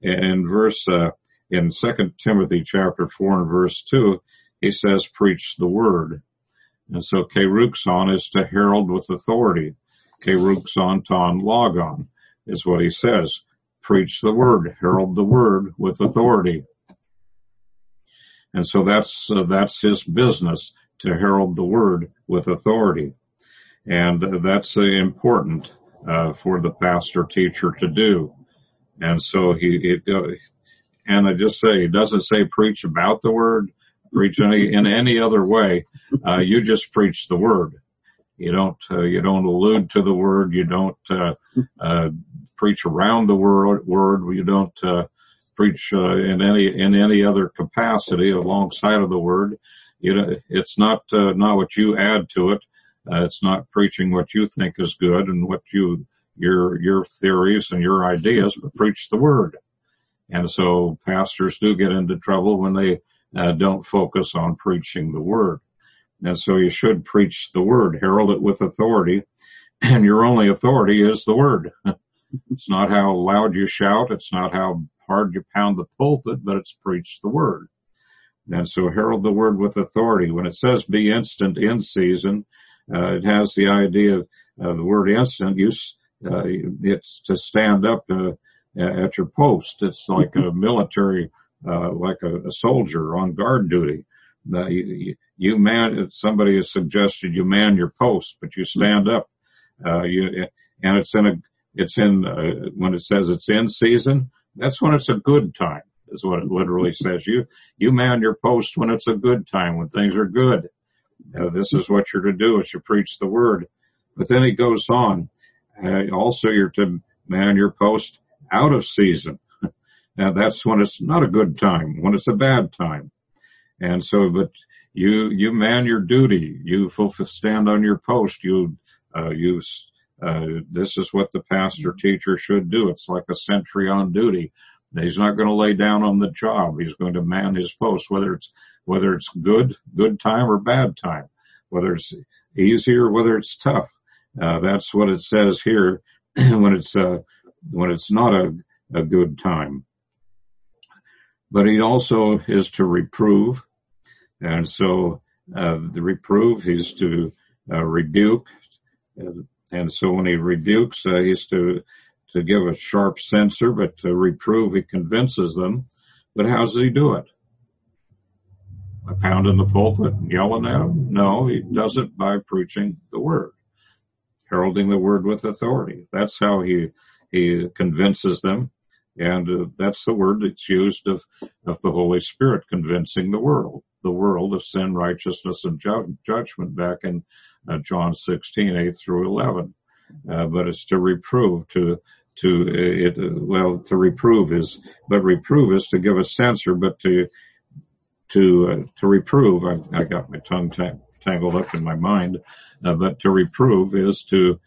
in 2 Timothy chapter 4 and verse 2, he says, preach the word. And so keruxon is to herald with authority. Keruxon ton logon is what he says. Preach the word, herald the word with authority. And so that's his business, to herald the word with authority. And that's important for the pastor teacher to do. And so and I just say, he doesn't say preach about the word, preach in any other way. You just preach the word. You don't allude to the word. You don't preach around the word. You don't preach in any other capacity alongside of the word. It's not what you add to it. It's not preaching what you think is good and what your theories and your ideas, but preach the word. And so pastors do get into trouble when they don't focus on preaching the word. And so you should preach the word, herald it with authority, and your only authority is the word. It's not how loud you shout, it's not how hard you pound the pulpit, but it's preach the word. And so herald the word with authority. When it says be instant in season, it has the idea of the word instant. It's to stand up at your post. It's like a military, like a soldier on guard duty. Somebody has suggested you man your post, but you stand up. And when it says it's in season, that's when it's a good time, is what it literally says. You man your post when it's a good time, when things are good. This is what you're to do, is you preach the word. But then he goes on. Also, you're to man your post out of season. And that's when it's not a good time, when it's a bad time. And so, but you man your duty. You stand on your post. This is what the pastor teacher should do. It's like a sentry on duty. He's not going to lay down on the job. He's going to man his post, whether it's good time or bad time, whether it's easy or whether it's tough. That's what it says here when it's not a good time. But he also is to reprove. And so, the reprove, he's to rebuke. And so when he rebukes, he's to give a sharp censor, but to reprove, he convinces them. But how does he do it? By pounding the pulpit and yelling at them? No, he does it by preaching the word, heralding the word with authority. That's how he convinces them. And that's the word that's used of the Holy Spirit, convincing the world of sin, righteousness, and judgment back in John 16, 8 through 11. But it's to reprove, to reprove is to give a censor, but to reprove, I got my tongue tangled up in my mind, but to reprove is to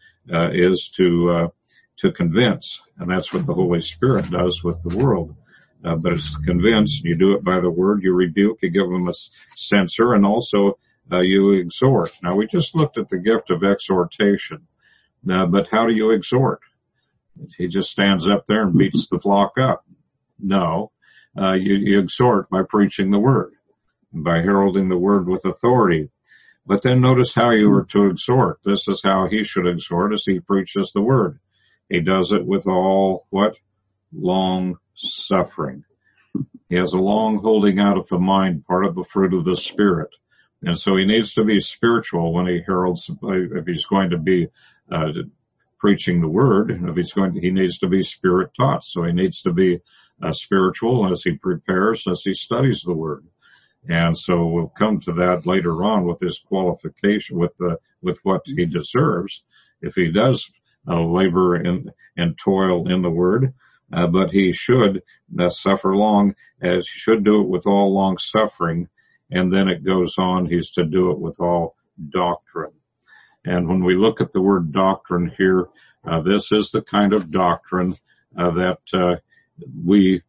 convince, and that's what the Holy Spirit does with the world. But it's to convince. You do it by the word. You rebuke. You give them a censor, and also you exhort. Now, we just looked at the gift of exhortation, but how do you exhort? He just stands up there and beats the flock up. No, you exhort by preaching the word, by heralding the word with authority. But then notice how you are to exhort. This is how he should exhort, as he preaches the word. He does it with all, long suffering. He has a long holding out of the mind, part of the fruit of the Spirit. And so he needs to be spiritual when he heralds, if he's going to be preaching the word, he needs to be spirit taught. So he needs to be spiritual as he prepares, as he studies the word. And so we'll come to that later on with his qualification, with what he deserves, if he does labor and toil in the word. But he should suffer long, as he should do it with all long suffering. And then it goes on, he's to do it with all doctrine. And when we look at the word doctrine here, this is the kind of doctrine that we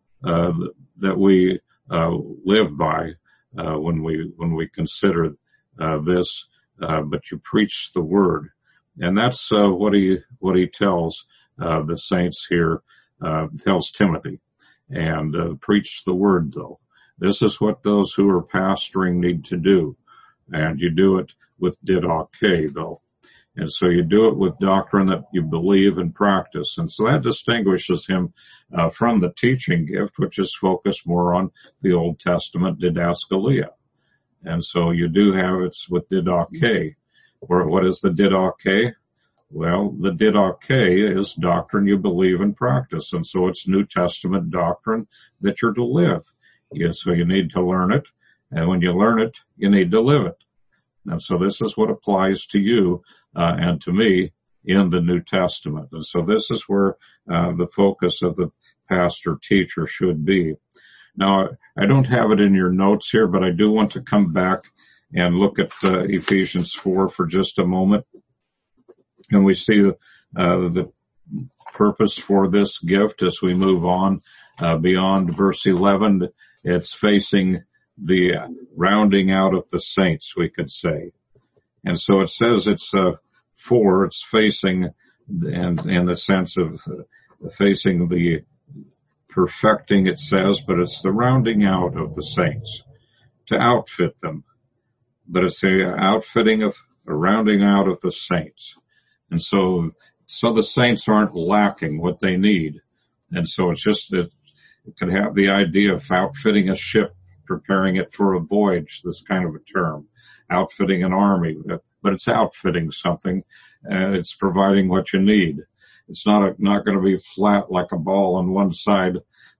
live by when we consider this. But you preach the word, and that's what he tells the saints here. Tells Timothy, and preach the word, though. This is what those who are pastoring need to do, and you do it with didache, though. And so you do it with doctrine that you believe and practice. And so that distinguishes him from the teaching gift, which is focused more on the Old Testament didascalia. And so you do have it with didache. Or what is the didache? Well, the didache is doctrine you believe and practice. And so it's New Testament doctrine that you're to live. So you need to learn it. And when you learn it, you need to live it. And so this is what applies to you and to me in the New Testament. And so this is where the focus of the pastor teacher should be. Now, I don't have it in your notes here, but I do want to come back and look at Ephesians 4 for just a moment. And we see the purpose for this gift as we move on beyond verse 11. It's facing the rounding out of the saints, we could say. And so it says it's it's facing, and in the sense of facing the perfecting, it says, but it's the rounding out of the saints, to outfit them. But it's the outfitting of a rounding out of the saints. And so the saints aren't lacking what they need. And so it's just that it could have the idea of outfitting a ship, preparing it for a voyage, this kind of a term, outfitting an army, but it's outfitting something, and it's providing what you need. It's not going to be flat like a ball on one side.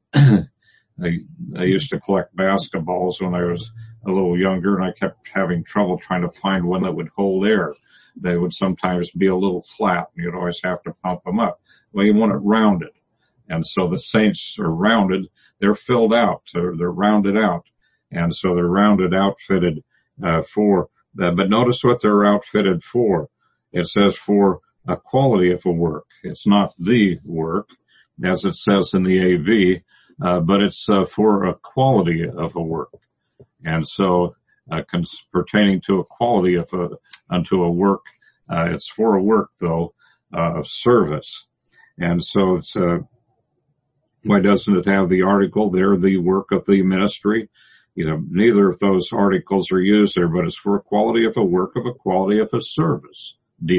I used to collect basketballs when I was a little younger, and I kept having trouble trying to find one that would hold air. They would sometimes be a little flat, and you'd always have to pump them up. Well, you want it rounded. And so the saints are rounded. They're filled out. They're rounded out. And so they're rounded, outfitted for that. But notice what they're outfitted for. It says for a quality of a work. It's not the work, as it says in the AV. but it's for a quality of a work. And so pertaining to a quality of unto a work, it's for a work, though, of service. And so it's why doesn't it have the article there, the work of the ministry? Neither of those articles are used there, but it's for a quality of a work, of a quality of a service,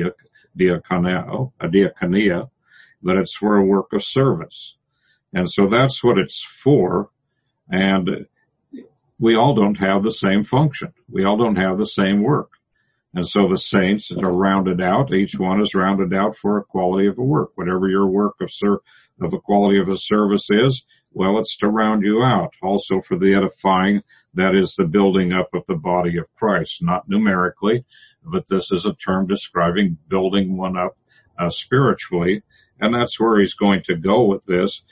diakonia, but it's for a work of service. And so that's what it's for. And we all don't have the same function. We all don't have the same work. And so the saints are rounded out. Each one is rounded out for a quality of a work. Whatever your work of a quality of a service is, well, it's to round you out. Also for the edifying, that is the building up of the body of Christ, not numerically, but this is a term describing building one up spiritually. And that's where he's going to go with this.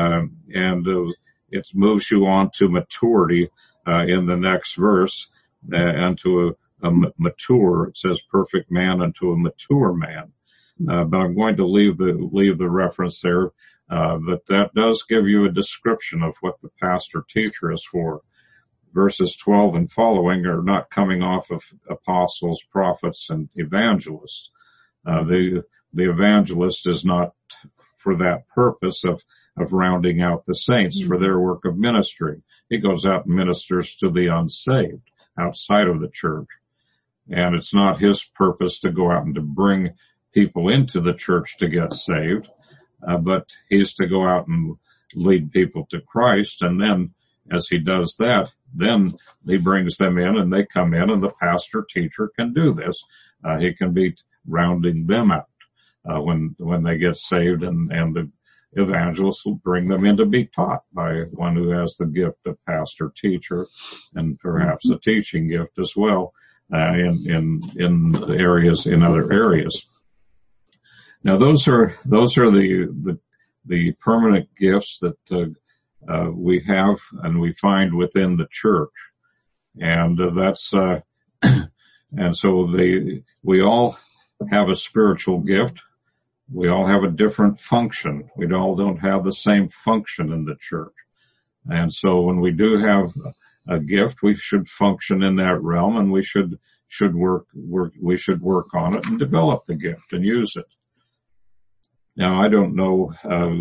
It moves you on to maturity in the next verse, unto a mature, it says perfect man unto a mature man. But I'm going to leave the reference there. But that does give you a description of what the pastor teacher is for. Verses 12 and following are not coming off of apostles, prophets, and evangelists. The evangelist is not for that purpose of rounding out the saints for their work of ministry. He goes out and ministers to the unsaved outside of the church. And it's not his purpose to go out and to bring people into the church to get saved, but he's to go out and lead people to Christ. And then as he does that, then he brings them in and they come in, and the pastor teacher can do this. He can be rounding them out when they get saved, and the evangelist will bring them in to be taught by one who has the gift of pastor teacher, and perhaps the teaching gift as well, in other areas. Now those are the permanent gifts that we have and we find within the church, and that's and so we all have a spiritual gift. We all have a different function. We all don't have the same function in the church. And so when we do have a gift, we should function in that realm, and we should work on it and develop the gift and use it. Now, I don't know,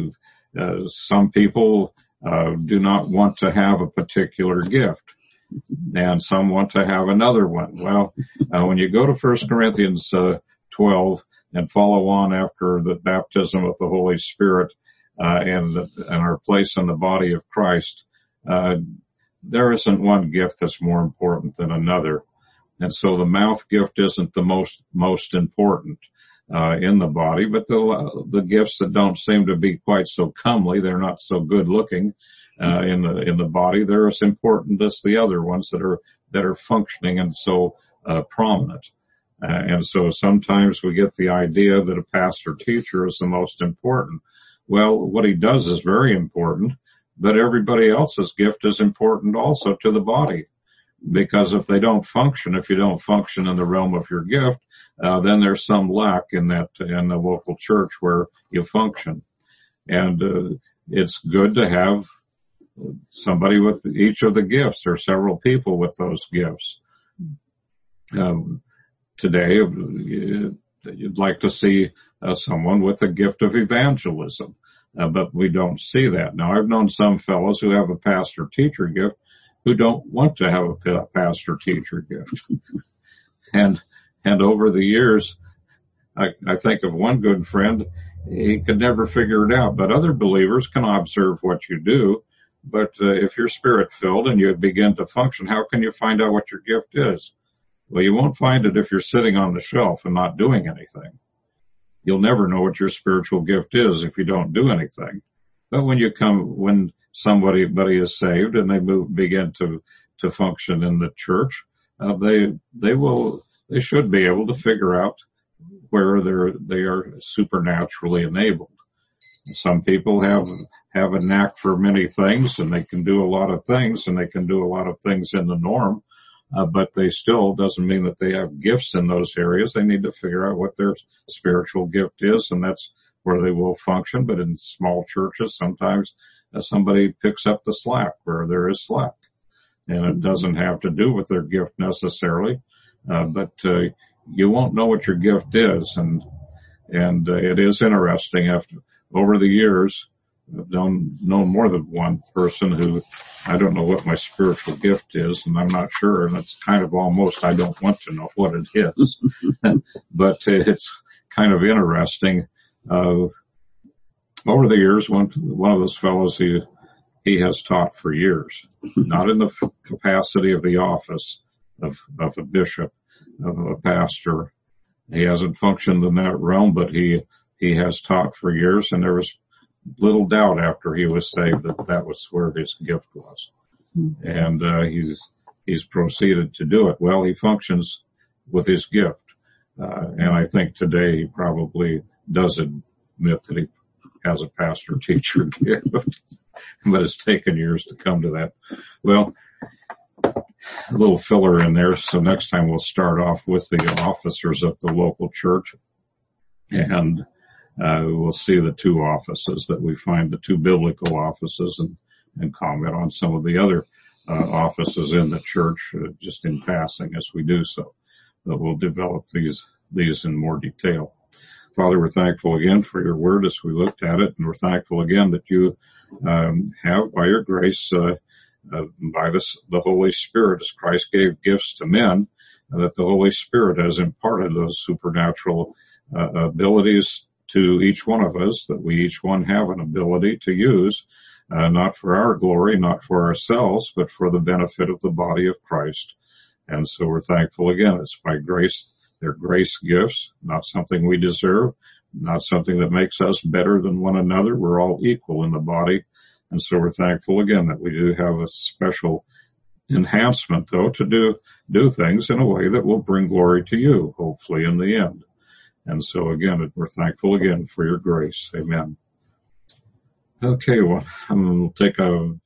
some people do not want to have a particular gift, and some want to have another one. Well, when you go to 1 Corinthians 12 and follow on after the baptism of the Holy Spirit and our place in the body of Christ, there isn't one gift that's more important than another. And so the mouth gift isn't the most important in the body, but the gifts that don't seem to be quite so comely, they're not so good looking in the body, they're as important as the other ones that are functioning and so prominent. And so sometimes we get the idea that a pastor teacher is the most important. Well, what he does is very important, but everybody else's gift is important also to the body. Because if you don't function in the realm of your gift, then there's some lack in the local church where you function. And it's good to have somebody with each of the gifts, or several people with those gifts. Today, you'd like to see someone with a gift of evangelism, but we don't see that. Now, I've known some fellows who have a pastor-teacher gift who don't want to have a pastor-teacher gift. And over the years, I think of one good friend, he could never figure it out, but other believers can observe what you do. But if you're spirit-filled and you begin to function, how can you find out what your gift is? Well, you won't find it if you're sitting on the shelf and not doing anything. You'll never know what your spiritual gift is if you don't do anything. But when somebody is saved and they begin to function in the church, they should be able to figure out where they are supernaturally enabled. Some people have a knack for many things, and they can do a lot of things, and they can do a lot of things in the norm. But they still doesn't mean that they have gifts in those areas. They need to figure out what their spiritual gift is, and that's where they will function, but in small churches, sometimes somebody picks up the slack where there is slack. And it doesn't have to do with their gift necessarily, but you won't know what your gift is. And it is interesting. Over the years, I've known more than one person who, I don't know what my spiritual gift is, and I'm not sure. And it's kind of almost, I don't want to know what it is. But it's kind of interesting. Over the years, one of those fellows, he has taught for years, not in the capacity of the office of a bishop, of a pastor. He hasn't functioned in that realm, but he has taught for years, and there was little doubt after he was saved that was where his gift was. And he's proceeded to do it. Well, he functions with his gift. And I think today he probably does admit that he has a pastor-teacher gift, but it's taken years to come to that. Well, a little filler in there. So next time we'll start off with the officers of the local church, and we'll see the two offices that we find, the two biblical offices, and comment on some of the other offices in the church, just in passing as we do so. But we'll develop these in more detail. Father, we're thankful again for your word as we looked at it, and we're thankful again that you have, by your grace, by the Holy Spirit, as Christ gave gifts to men, that the Holy Spirit has imparted those supernatural abilities to each one of us, that we each one have an ability to use, not for our glory, not for ourselves, but for the benefit of the body of Christ. And so we're thankful again. It's by grace. They're grace gifts, not something we deserve, not something that makes us better than one another. We're all equal in the body. And so we're thankful again that we do have a special enhancement, though, to do things in a way that will bring glory to you, hopefully, in the end. And so again, we're thankful again for your grace. Amen. Okay, well, I'm going to take a